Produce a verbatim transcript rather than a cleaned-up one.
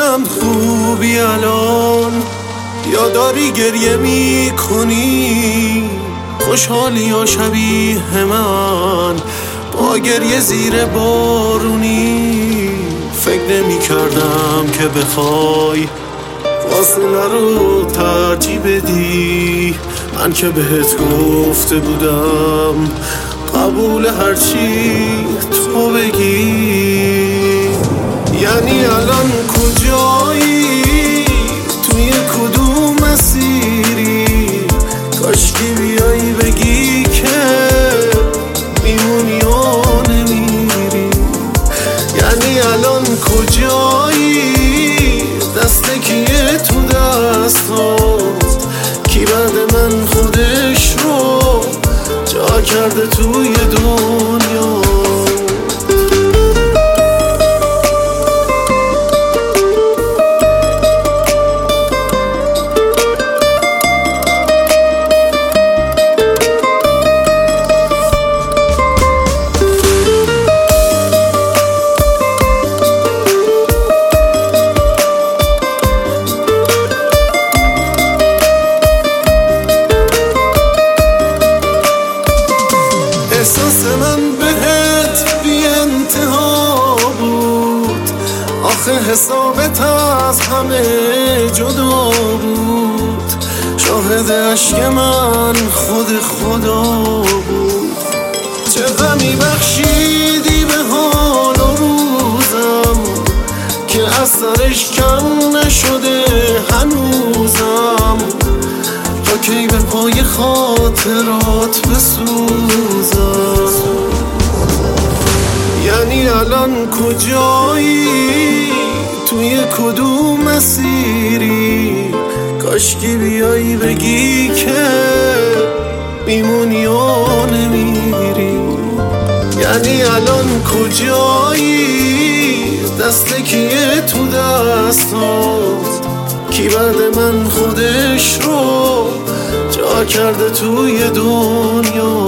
دلم خوبی الان، یا داری گریه می کنی؟ خوشحالی یا شبیه من با گریه زیر بارونی؟ فکر نمی کردم که بخوای فاصله رو ترجیح بدی. من که بهت گفته بودم قبول هرچی تو بگی. یعنی الان کجایی؟ توی کدوم مسیری؟ کاشکی بیایی بگی که میمونی و نمیری. یعنی الان کجایی؟ دست کیه تو دستات؟ کی بعد من خودش رو جا کرده توی دنیا؟ احساس من بهت بی انتها بود، آخه حسابت از همه جدا بود. شاهد عشق من خود خدا بود. چه غمی بخشیدی به حال و روزم که از سرش کم نشده هنوزم. تا کی به پای خاطرات بسوزم؟ یعنی الان کجایی؟ توی کدوم مسیری؟ کاشکی بیایی بگی که میمونی و نمیری. یعنی الان کجایی؟ دست کیه تو دستات؟ کی بعد من خودش رو جا کرده توی دنیا؟